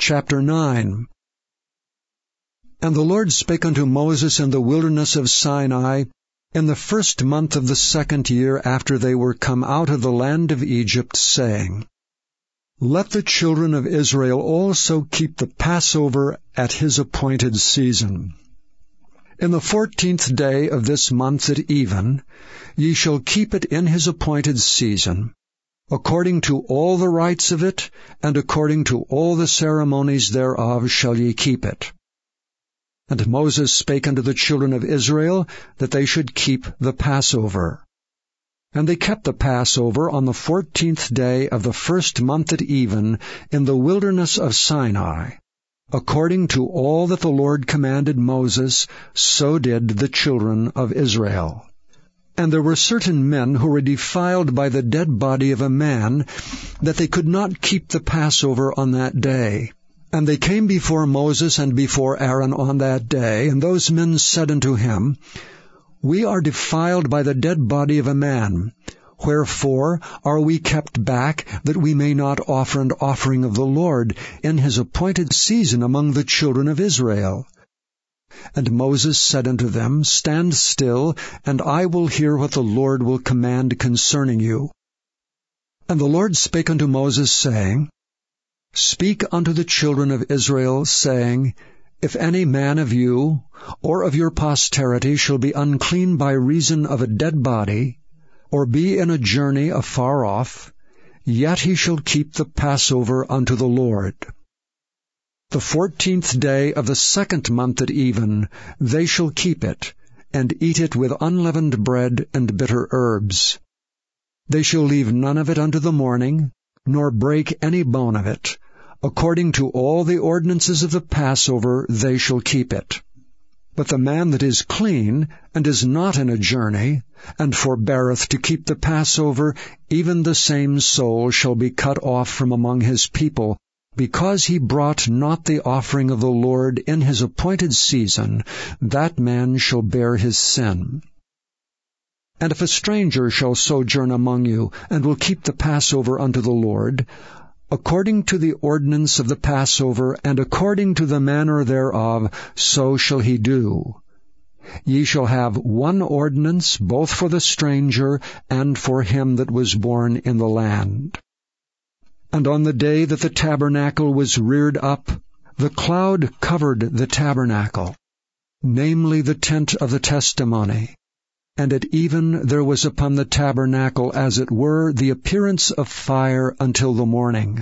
chapter 9. And the Lord spake unto Moses in the wilderness of Sinai in the 1st month of the 2nd year after they were come out of the land of Egypt, saying, Let the children of Israel also keep the Passover at his appointed season. In the 14th day of this month at even, ye shall keep it in his appointed season, according to all the rites of it, and according to all the ceremonies thereof shall ye keep it. And Moses spake unto the children of Israel that they should keep the Passover. And they kept the Passover on the 14th day of the 1st month at even in the wilderness of Sinai. According to all that the Lord commanded Moses, so did the children of Israel. And there were certain men who were defiled by the dead body of a man, that they could not keep the Passover on that day. And they came before Moses and before Aaron on that day, and those men said unto him, We are defiled by the dead body of a man. Wherefore are we kept back, that we may not offer an offering of the Lord in his appointed season among the children of Israel? And Moses said unto them, Stand still, and I will hear what the Lord will command concerning you. And the Lord spake unto Moses, saying, Speak unto the children of Israel, saying, If any man of you, or of your posterity, shall be unclean by reason of a dead body, or be in a journey afar off, yet he shall keep the Passover unto the Lord. The 14th day of the 2nd month at even, they shall keep it, and eat it with unleavened bread and bitter herbs. They shall leave none of it unto the morning, nor break any bone of it. According to all the ordinances of the Passover they shall keep it. But the man that is clean, and is not in a journey, and forbeareth to keep the Passover, even the same soul shall be cut off from among his people, because he brought not the offering of the Lord in his appointed season, that man shall bear his sin. And if a stranger shall sojourn among you, and will keep the Passover unto the Lord, according to the ordinance of the Passover, and according to the manner thereof, so shall he do. Ye shall have one ordinance, both for the stranger and for him that was born in the land. And on the day that the tabernacle was reared up, the cloud covered the tabernacle, namely the tent of the testimony. And at even there was upon the tabernacle, as it were, the appearance of fire until the morning.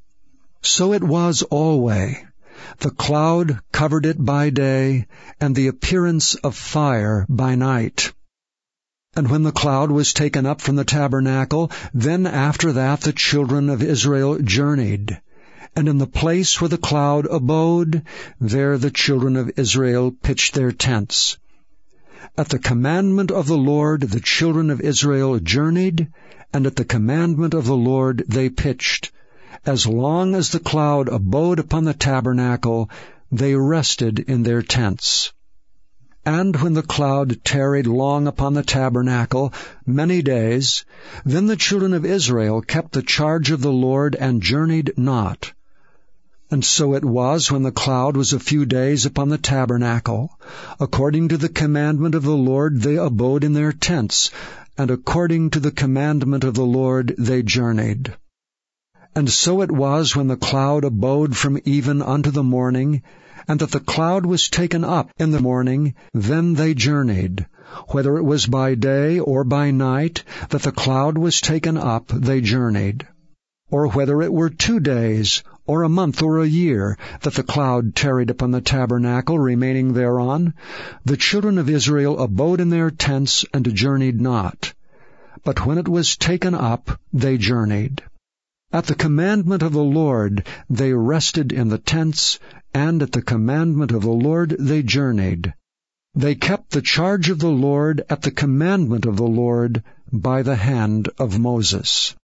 So it was alway. The cloud covered it by day, and the appearance of fire by night. And when the cloud was taken up from the tabernacle, then after that the children of Israel journeyed. And in the place where the cloud abode, there the children of Israel pitched their tents. At the commandment of the Lord the children of Israel journeyed, and at the commandment of the Lord they pitched. As long as the cloud abode upon the tabernacle, they rested in their tents. And when the cloud tarried long upon the tabernacle, many days, then the children of Israel kept the charge of the Lord and journeyed not. And so it was, when the cloud was a few days upon the tabernacle, according to the commandment of the Lord they abode in their tents, and according to the commandment of the Lord they journeyed. And so it was, when the cloud abode from even unto the morning, and that the cloud was taken up in the morning, then they journeyed. Whether it was by day or by night that the cloud was taken up, they journeyed. Or whether it were 2 days, or a month, or a year, that the cloud tarried upon the tabernacle, remaining thereon, the children of Israel abode in their tents, and journeyed not. But when it was taken up, they journeyed. At the commandment of the Lord they rested in the tents, and at the commandment of the Lord they journeyed. They kept the charge of the Lord at the commandment of the Lord by the hand of Moses.